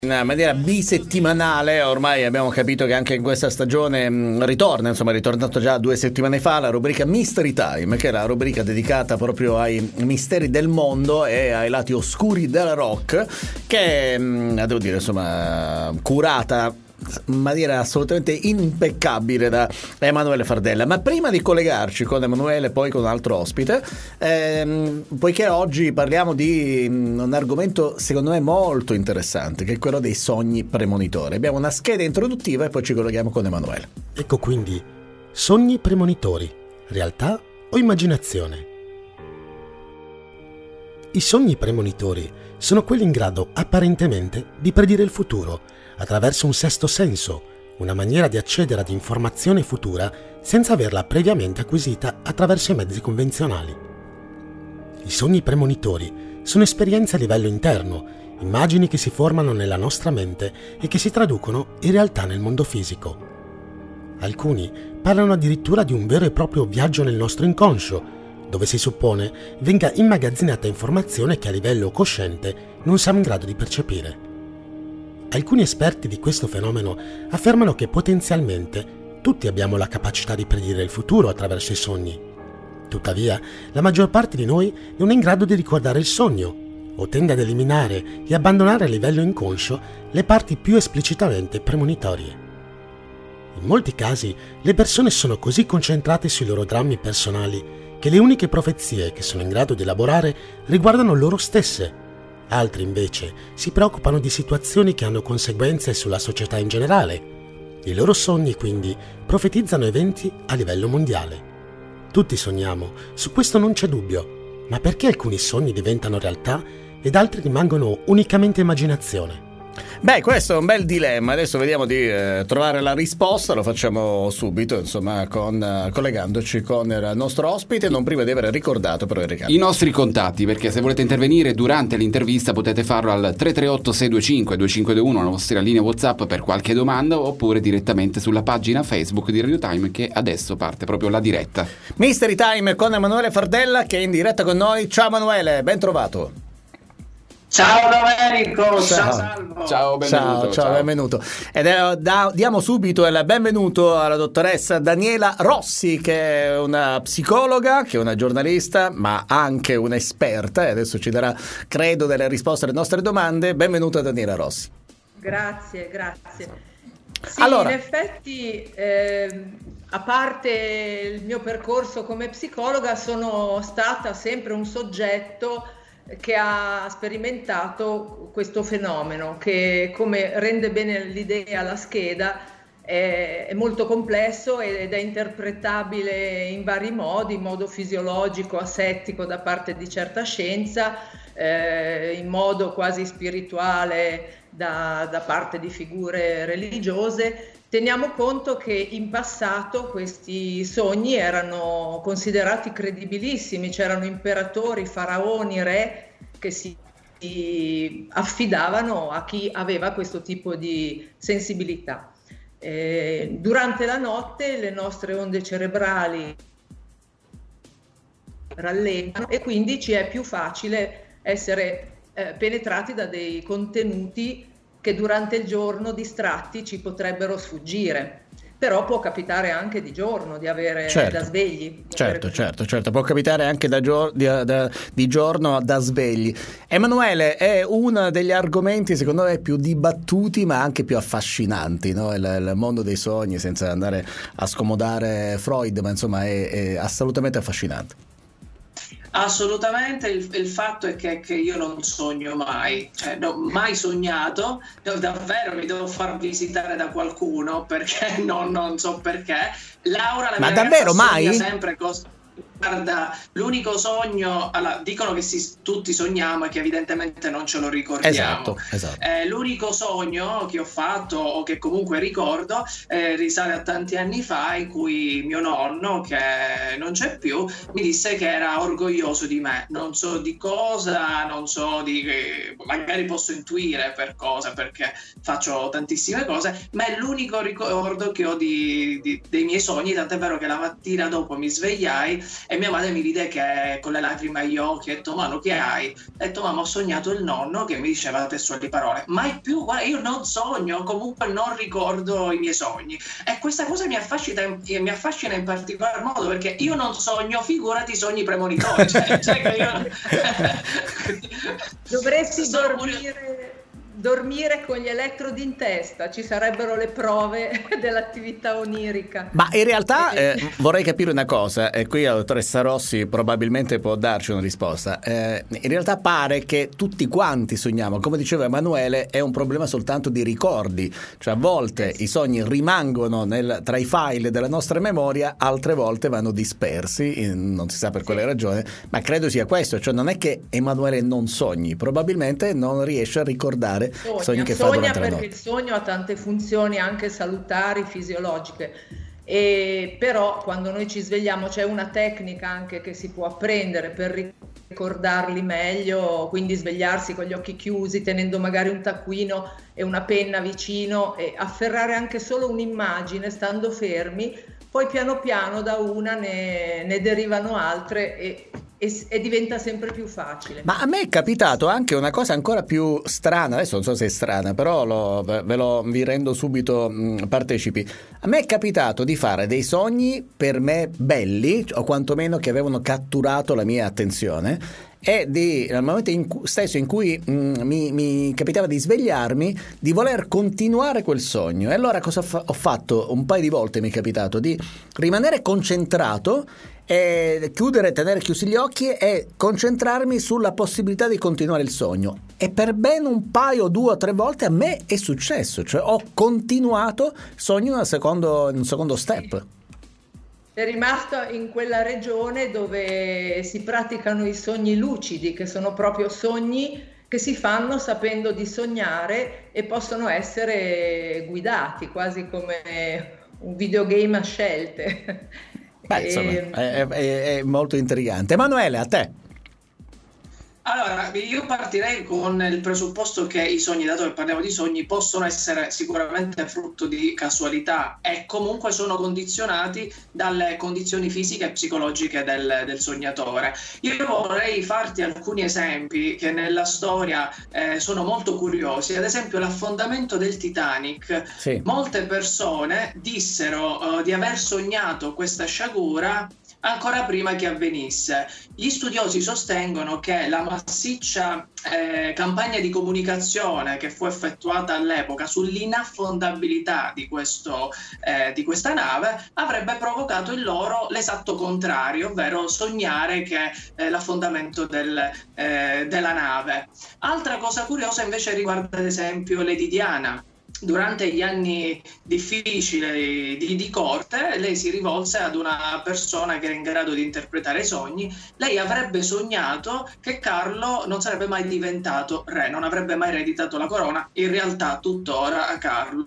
In maniera bisettimanale, ormai abbiamo capito che anche in questa stagione ritorna, insomma è ritornato già 2 settimane fa, la rubrica Mystery Time, che è la rubrica dedicata proprio ai misteri del mondo e ai lati oscuri del rock, che devo dire, insomma, curata in maniera assolutamente impeccabile da Emanuele Fardella. Ma prima di collegarci con Emanuele, poi con un altro ospite, poiché oggi parliamo di un argomento secondo me molto interessante, che è quello dei sogni premonitori. Abbiamo una scheda introduttiva e poi ci colleghiamo con Emanuele. Ecco quindi, sogni premonitori, realtà o immaginazione? I sogni premonitori sono quelli in grado apparentemente di predire il futuro attraverso un sesto senso, una maniera di accedere ad informazione futura senza averla previamente acquisita attraverso i mezzi convenzionali. I sogni premonitori sono esperienze a livello interno, immagini che si formano nella nostra mente e che si traducono in realtà nel mondo fisico. Alcuni parlano addirittura di un vero e proprio viaggio nel nostro inconscio, dove si suppone venga immagazzinata informazione che a livello cosciente non siamo in grado di percepire. Alcuni esperti di questo fenomeno affermano che potenzialmente tutti abbiamo la capacità di predire il futuro attraverso i sogni. Tuttavia, la maggior parte di noi non è in grado di ricordare il sogno, o tende ad eliminare e abbandonare a livello inconscio le parti più esplicitamente premonitorie. In molti casi, le persone sono così concentrate sui loro drammi personali che le uniche profezie che sono in grado di elaborare riguardano loro stesse. Altri invece si preoccupano di situazioni che hanno conseguenze sulla società in generale. I loro sogni quindi profetizzano eventi a livello mondiale. Tutti sogniamo, su questo non c'è dubbio, ma perché alcuni sogni diventano realtà ed altri rimangono unicamente immaginazione? Beh, questo è un bel dilemma. Adesso vediamo di trovare la risposta. Lo facciamo subito, insomma, collegandoci con il nostro ospite, non prima di aver ricordato però i nostri contatti, perché se volete intervenire durante l'intervista potete farlo al 338 625 2521, la nostra linea WhatsApp, per qualche domanda, oppure direttamente sulla pagina Facebook di Radio Time, che adesso parte proprio la diretta. Mystery Time con Emanuele Fardella, che è in diretta con noi. Ciao Emanuele, ben trovato. Ciao Domenico, ciao Salvo. Ciao, benvenuto. Ciao, benvenuto. Ed diamo subito il benvenuto alla dottoressa Daniela Rossi, che è una psicologa, che è una giornalista, ma anche un'esperta, e adesso ci darà, credo, delle risposte alle nostre domande. Benvenuta Daniela Rossi. Grazie. Sì, allora, in effetti, a parte il mio percorso come psicologa, sono stata sempre un soggetto che ha sperimentato questo fenomeno, che, come rende bene l'idea la scheda, è molto complesso ed è interpretabile in vari modi, in modo fisiologico, asettico da parte di certa scienza, in modo quasi spirituale da parte di figure religiose. Teniamo conto che in passato questi sogni erano considerati credibilissimi, c'erano imperatori, faraoni, re che si affidavano a chi aveva questo tipo di sensibilità. Durante la notte le nostre onde cerebrali rallentano e quindi ci è più facile essere penetrati da dei contenuti che durante il giorno distratti ci potrebbero sfuggire. Però può capitare anche di giorno di avere da svegli. Certo, può capitare anche di giorno da svegli. Emanuele, è uno degli argomenti secondo me più dibattuti ma anche più affascinanti, no? Il mondo dei sogni, senza andare a scomodare Freud, ma insomma è assolutamente affascinante. Assolutamente, il fatto è che io non sogno mai, cioè mai sognato, davvero mi devo far visitare da qualcuno, perché non so perché. Laura, la mia davvero mai? Sogna sempre cose. Guarda, l'unico sogno, allora, dicono che tutti sogniamo e che evidentemente non ce lo ricordiamo. Esatto. L'unico sogno che ho fatto, o che comunque ricordo, risale a tanti anni fa, in cui mio nonno, che non c'è più, mi disse che era orgoglioso di me. Non so di cosa, non so magari posso intuire per cosa, perché faccio tantissime cose, ma è l'unico ricordo che ho dei miei sogni, tant'è vero che la mattina dopo mi svegliai e mia madre mi vide che con le lacrime agli occhi, ha detto Manu, che hai? Ho detto mamma, ho sognato il nonno che mi diceva testuali parole, mai più, guarda, io non sogno, comunque non ricordo i miei sogni, e questa cosa mi affascina in particolar modo, perché io non sogno, figurati i sogni premonitori, cioè che io... Dovresti dormire con gli elettrodi in testa, ci sarebbero le prove dell'attività onirica. Ma in realtà vorrei capire una cosa, e qui la dottoressa Rossi probabilmente può darci una risposta. In realtà pare che tutti quanti sogniamo, come diceva Emanuele, è un problema soltanto di ricordi, cioè a volte i sogni rimangono tra i file della nostra memoria, altre volte vanno dispersi, non si sa per quale ragione, ma credo sia questo, cioè non è che Emanuele non sogni, probabilmente non riesce a ricordare sogni che fa durante la notte. Perché il sogno ha tante funzioni anche salutari, fisiologiche, però quando noi ci svegliamo c'è una tecnica anche che si può apprendere per ricordarli meglio, quindi svegliarsi con gli occhi chiusi, tenendo magari un taccuino e una penna vicino e afferrare anche solo un'immagine stando fermi, poi piano piano da una ne derivano altre e diventa sempre più facile. Ma a me è capitato anche una cosa ancora più strana, adesso non so se è strana, però vi rendo subito partecipi. A me è capitato di fare dei sogni per me belli, o quantomeno che avevano catturato la mia attenzione, e nel momento stesso in cui mi capitava di svegliarmi, di voler continuare quel sogno. E allora cosa ho fatto? Un paio di volte mi è capitato di rimanere concentrato e tenere chiusi gli occhi e concentrarmi sulla possibilità di continuare il sogno, e per ben un paio, 2 o 3 volte a me è successo, cioè ho continuato il sogno in un secondo step. È rimasto in quella regione dove si praticano i sogni lucidi, che sono proprio sogni che si fanno sapendo di sognare e possono essere guidati quasi come un videogame a scelte. Beh, insomma, è molto intrigante. Emanuele, a te. Allora, io partirei con il presupposto che i sogni, dato che parliamo di sogni, possono essere sicuramente frutto di casualità e comunque sono condizionati dalle condizioni fisiche e psicologiche del sognatore. Io vorrei farti alcuni esempi che nella storia sono molto curiosi. Ad esempio, l'affondamento del Titanic. Sì. Molte persone dissero di aver sognato questa sciagura ancora prima che avvenisse. Gli studiosi sostengono che la massiccia campagna di comunicazione che fu effettuata all'epoca sull'inaffondabilità di questa nave avrebbe provocato in loro l'esatto contrario, ovvero sognare che l'affondamento della nave. Altra cosa curiosa invece riguarda ad esempio Lady Diana. Durante gli anni difficili di corte, lei si rivolse ad una persona che era in grado di interpretare i sogni. Lei avrebbe sognato che Carlo non sarebbe mai diventato re, non avrebbe mai ereditato la corona. In realtà tuttora Carlo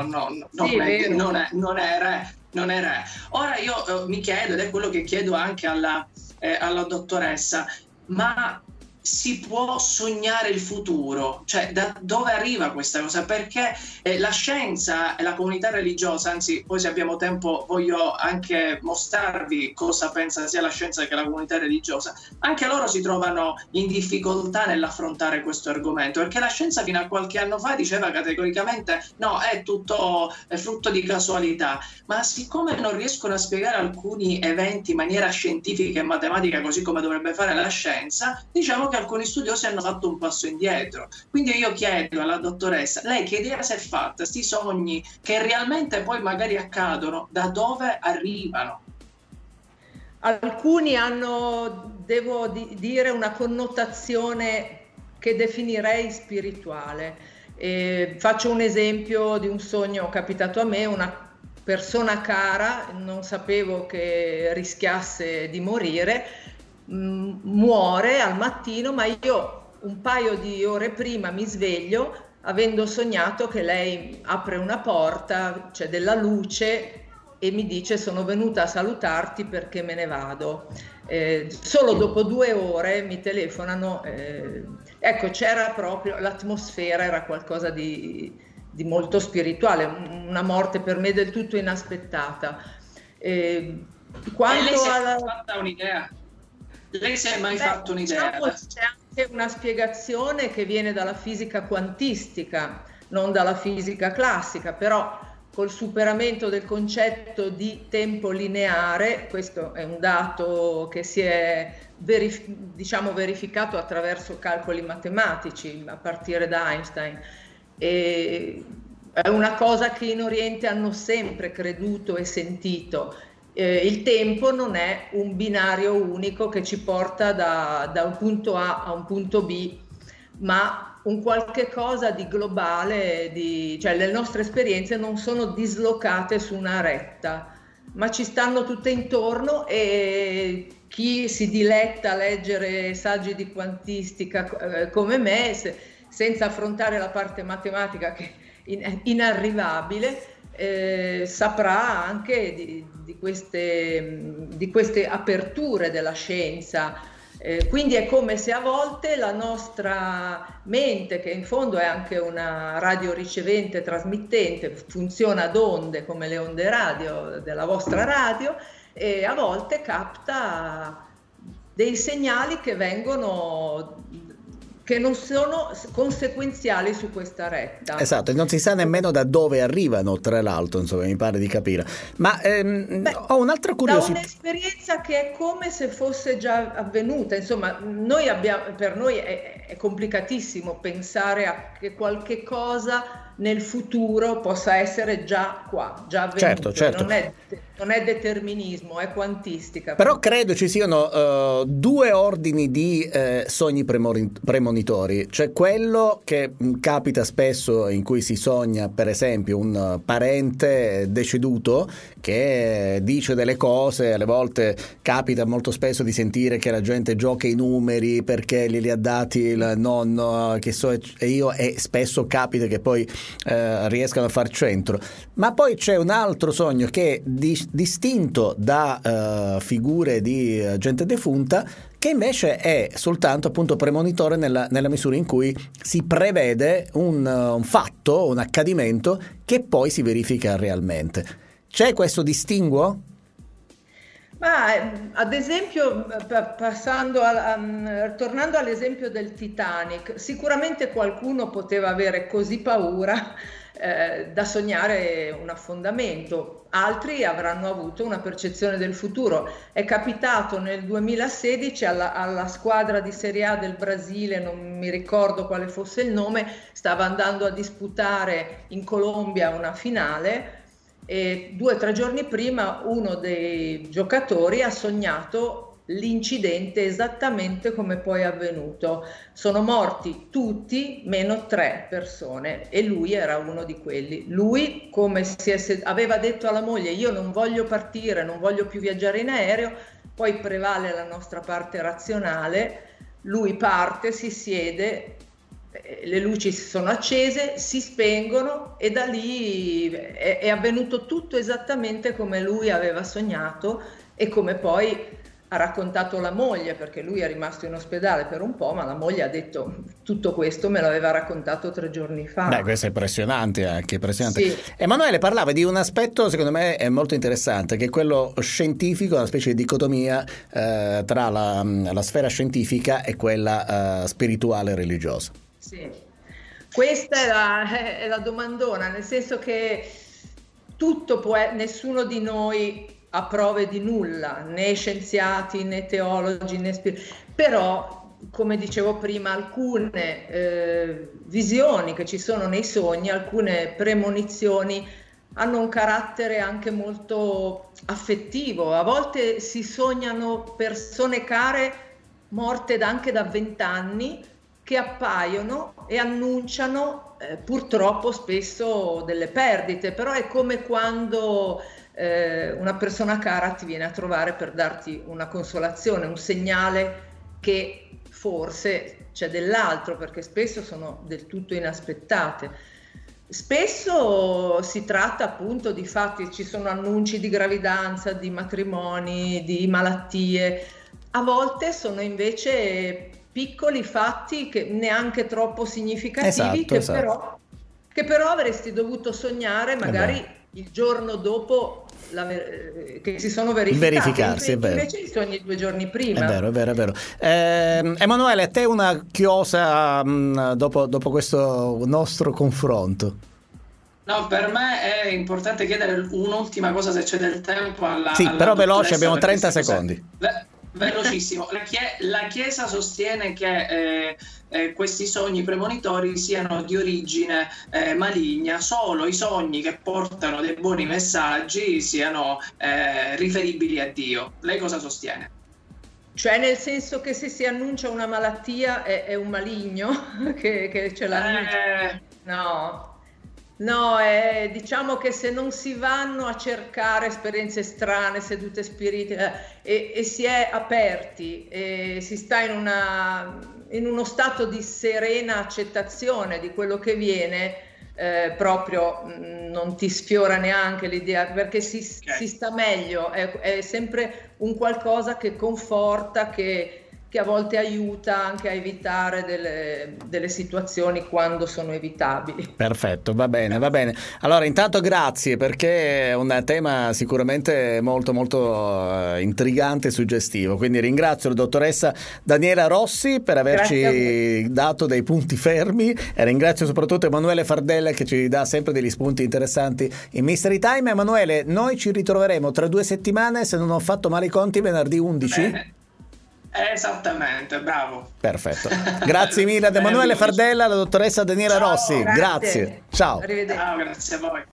non è re. Ora io mi chiedo, ed è quello che chiedo anche alla dottoressa, ma si può sognare il futuro? Cioè, da dove arriva questa cosa? Perché la scienza e la comunità religiosa, anzi, poi se abbiamo tempo voglio anche mostrarvi cosa pensa sia la scienza che la comunità religiosa, anche loro si trovano in difficoltà nell'affrontare questo argomento, perché la scienza fino a qualche anno fa diceva categoricamente no, è frutto di casualità, ma siccome non riescono a spiegare alcuni eventi in maniera scientifica e matematica così come dovrebbe fare la scienza, diciamo che alcuni studiosi hanno fatto un passo indietro. Quindi io chiedo alla dottoressa, lei che idea si è fatta? Sti sogni che realmente poi magari accadono, da dove arrivano? Alcuni hanno, devo dire, una connotazione che definirei spirituale. Faccio un esempio di un sogno capitato a me. Una persona cara, non sapevo che rischiasse di morire, muore al mattino, ma io un paio di ore prima mi sveglio avendo sognato che lei apre una porta, c'è della luce e mi dice sono venuta a salutarti perché me ne vado. Solo dopo 2 ore mi telefonano, ecco, c'era proprio l'atmosfera, era qualcosa di molto spirituale, una morte per me del tutto inaspettata. Quanto lei si è fatta un'idea? Lei si è mai fatto un'idea? Diciamo, c'è anche una spiegazione che viene dalla fisica quantistica, non dalla fisica classica, però col superamento del concetto di tempo lineare, questo è un dato che si è verificato attraverso calcoli matematici a partire da Einstein, e è una cosa che in Oriente hanno sempre creduto e sentito. Il tempo non è un binario unico che ci porta da un punto A a un punto B, ma un qualche cosa di globale, cioè le nostre esperienze non sono dislocate su una retta, ma ci stanno tutte intorno, e chi si diletta a leggere saggi di quantistica come me, senza affrontare la parte matematica che è inarrivabile, saprà anche di queste aperture della scienza. Quindi è come se a volte la nostra mente, che in fondo è anche una radioricevente trasmittente, funziona ad onde come le onde radio della vostra radio, e a volte capta dei segnali che non sono conseguenziali su questa retta. Esatto, e non si sa nemmeno da dove arrivano, tra l'altro, insomma, mi pare di capire. Ma ho un'altra curiosità. Da un'esperienza che è come se fosse già avvenuta, insomma, per noi è complicatissimo pensare a che qualche cosa nel futuro possa essere già qua, già avvenuto. Certo. Non è determinismo, è quantistica. Però credo ci siano due ordini di sogni premonitori. C'è quello che capita spesso, in cui si sogna per esempio un parente deceduto che dice delle cose. Alle volte capita molto spesso di sentire che la gente gioca i numeri perché glieli ha dati il nonno, e spesso capita che poi riescano a far centro. Ma poi c'è un altro sogno che è distinto da figure di gente defunta, che invece è soltanto appunto premonitore nella misura in cui si prevede un fatto, un accadimento che poi si verifica realmente. C'è questo distinguo? Ma ad esempio, tornando all'esempio del Titanic, sicuramente qualcuno poteva avere così paura da sognare un affondamento, altri avranno avuto una percezione del futuro. È capitato nel 2016 alla squadra di Serie A del Brasile, non mi ricordo quale fosse il nome, stava andando a disputare in Colombia una finale, e 2 o 3 giorni prima uno dei giocatori ha sognato l'incidente esattamente come poi è avvenuto. Sono morti tutti meno 3 persone, e lui era uno di quelli. Lui, come aveva detto alla moglie: io non voglio partire, non voglio più viaggiare in aereo, poi prevale la nostra parte razionale, lui parte, si siede, le luci si sono accese, si spengono, e da lì è avvenuto tutto esattamente come lui aveva sognato e come poi ha raccontato la moglie, perché lui è rimasto in ospedale per un po', ma la moglie ha detto: tutto questo me l'aveva raccontato 3 giorni fa. Beh, questo è impressionante, anche impressionante. Sì. Emanuele parlava di un aspetto secondo me è molto interessante, che è quello scientifico, una specie di dicotomia tra la sfera scientifica e quella spirituale e religiosa. Sì, questa è la domandona, nel senso che nessuno di noi ha prove di nulla, né scienziati, né teologi, però, come dicevo prima, alcune visioni che ci sono nei sogni, alcune premonizioni, hanno un carattere anche molto affettivo. A volte si sognano persone care morte anche da 20 anni, che appaiono e annunciano purtroppo spesso delle perdite, però è come quando una persona cara ti viene a trovare per darti una consolazione, un segnale che forse c'è dell'altro, perché spesso sono del tutto inaspettate. Spesso si tratta appunto di fatti, ci sono annunci di gravidanza, di matrimoni, di malattie. A volte sono invece piccoli fatti che neanche troppo significativi, esatto. Però che però avresti dovuto sognare magari il giorno dopo che si sono verificati. Invece li sogni 2 giorni prima. È vero. Emanuele, a te una chiosa dopo questo nostro confronto. No, per me è importante chiedere un'ultima cosa, se c'è del tempo alla però veloce, abbiamo 30 cose, secondi. Velocissimo. La Chiesa sostiene che questi sogni premonitori siano di origine maligna, solo i sogni che portano dei buoni messaggi siano riferibili a Dio. Lei cosa sostiene? Cioè nel senso che se si annuncia una malattia è un maligno che ce l'annuncia? No, diciamo che se non si vanno a cercare esperienze strane, sedute spiritiche e si è aperti e si sta in uno stato di serena accettazione di quello che viene, proprio non ti sfiora neanche l'idea, perché si sta meglio, è sempre un qualcosa che conforta, che a volte aiuta anche a evitare delle situazioni quando sono evitabili. Perfetto, va bene. Allora, intanto grazie, perché è un tema sicuramente molto molto intrigante e suggestivo, quindi ringrazio la dottoressa Daniela Rossi per averci dato dei punti fermi e ringrazio soprattutto Emanuele Fardella che ci dà sempre degli spunti interessanti in Mystery Time. Emanuele, noi ci ritroveremo tra 2 settimane, se non ho fatto male i conti, venerdì 11. Bene. Esattamente, bravo. Perfetto. Grazie mille ad Emanuele Fardella, alla dottoressa Daniela Rossi. Grazie. Ciao. Arrivederci. Ciao, grazie a voi.